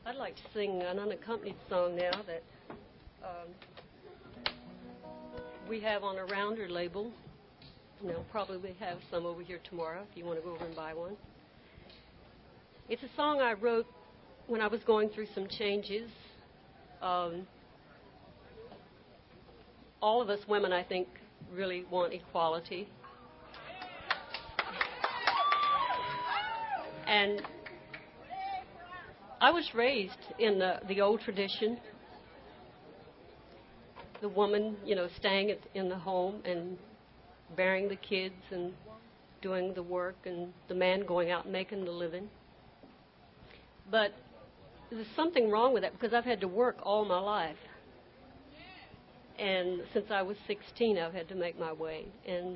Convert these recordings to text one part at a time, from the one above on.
I'd like to sing an unaccompanied song now that we have on a Rounder label. Probably we have some over here tomorrow if you want to go over and buy one. It's a song I wrote when I was going through some changes. All of us women, I think, really want equality. And I was raised in the old tradition. The woman, staying in the home and bearing the kids and doing the work, and the man going out and making the living. But there's something wrong with that because I've had to work all my life. And since I was 16, I've had to make my way. And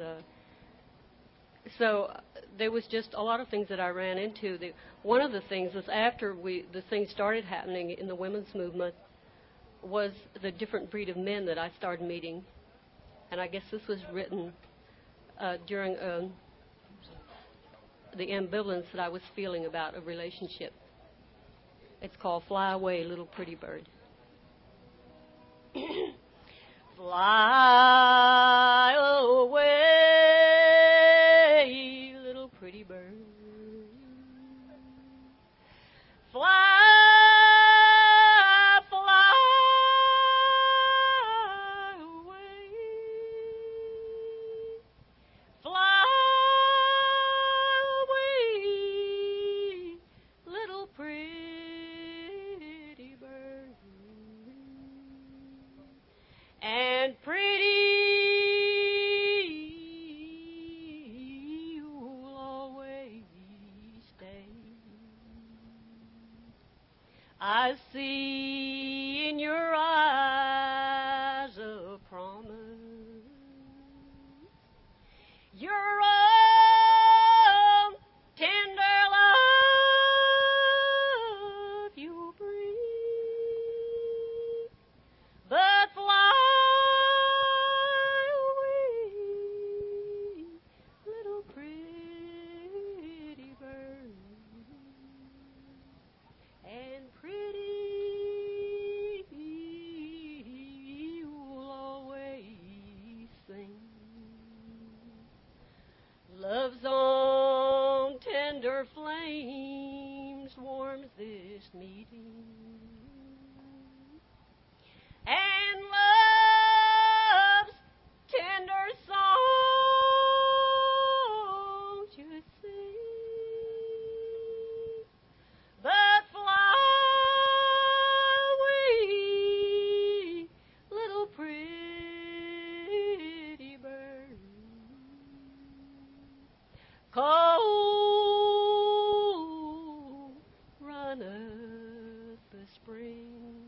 so there was just a lot of things that I ran into. One of the things was after the things started happening in the women's movement was the different breed of men that I started meeting. And I guess this was written during the ambivalence that I was feeling about a relationship. It's called Fly Away, Little Pretty Bird. Fly away, little pretty bird. Fly, fly away. Fly away, little pretty bird. And pretty you'll always stay. I see in your eyes a promise. Your own tender love you bring. But fly away, little pretty bird. And pretty you'll always sing. Love's own tender flames warms this meeting. And love's tender songs you sing. But fly away, little pretty bird. Cold runneth the spring.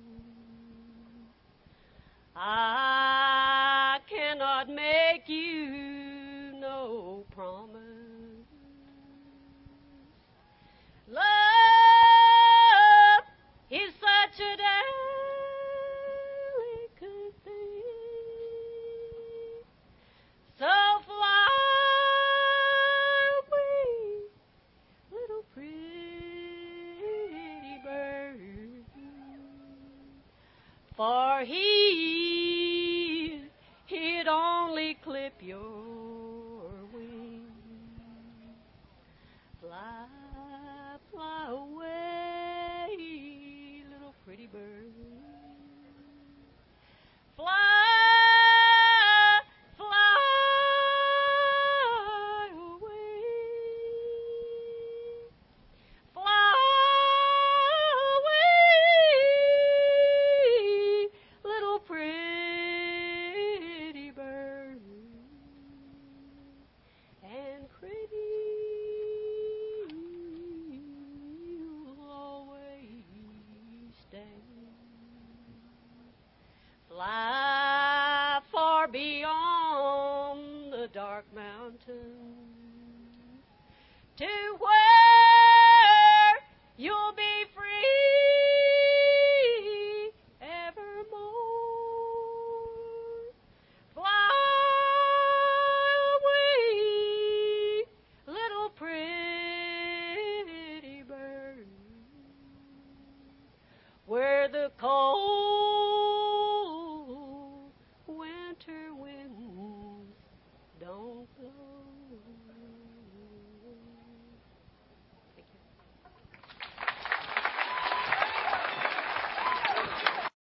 I cannot make you no promise. Love is such a delicate thing. So fly away, little pretty bird. For he'd only clip your wings. Fly, fly away, little pretty bird. Fly, fly away. Fly away, little pretty bird. where the cold winter winds don't blow.